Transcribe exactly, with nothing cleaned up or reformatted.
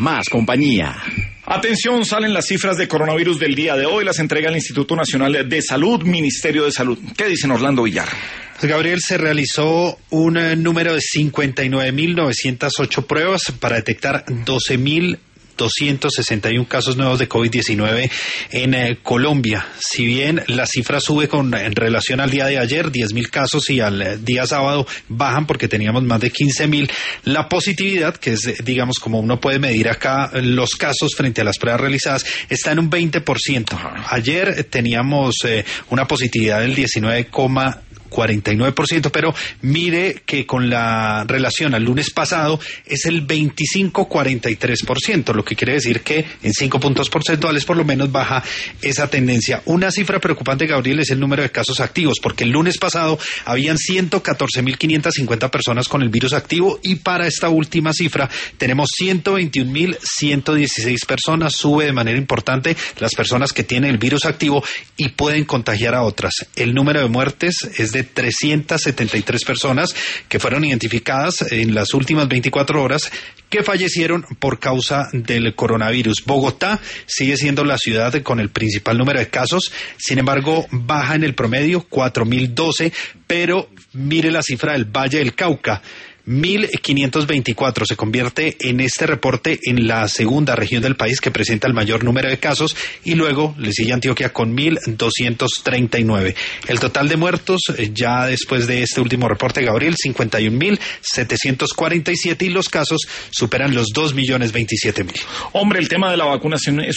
más compañía. Atención, salen las cifras de coronavirus del día de hoy, las entrega el Instituto Nacional de Salud, Ministerio de Salud. ¿Qué dicen, Orlando Villar? Gabriel, se realizó un número de cincuenta y nueve mil novecientas ocho pruebas para detectar doce mil doscientos sesenta y uno casos nuevos de COVID diecinueve en eh, Colombia. Si bien la cifra sube con en relación al día de ayer, diez mil casos, y al eh, día sábado bajan porque teníamos más de quince mil, la positividad, que es, eh, digamos, como uno puede medir acá los casos frente a las pruebas realizadas, está en un veinte por ciento. Ayer eh, teníamos eh, una positividad del diecinueve coma cuarenta y nueve por ciento, pero mire que con la relación al lunes pasado es el veinticinco coma cuarenta y tres por ciento, lo que quiere decir que en cinco puntos porcentuales por lo menos baja esa tendencia. Una cifra preocupante, Gabriel, es el número de casos activos, porque el lunes pasado habían ciento catorce mil quinientas cincuenta personas con el virus activo y para esta última cifra tenemos ciento veintiún mil ciento dieciséis personas. Sube de manera importante las personas que tienen el virus activo y pueden contagiar a otras. El número de muertes es de trescientas setenta y tres personas que fueron identificadas en las últimas veinticuatro horas que fallecieron por causa del coronavirus. Bogotá sigue siendo la ciudad con el principal número de casos, sin embargo baja en el promedio, cuatro mil doce, pero mire la cifra del Valle del Cauca, mil quinientos veinticuatro, se convierte en este reporte en la segunda región del país que presenta el mayor número de casos, y luego le sigue Antioquia con mil doscientos treinta y nueve. El total de muertos ya después de este último reporte, Gabriel, cincuenta y un mil setecientos cuarenta y siete, y los casos superan los dos millones veintisiete mil. Hombre, el tema de la vacunación es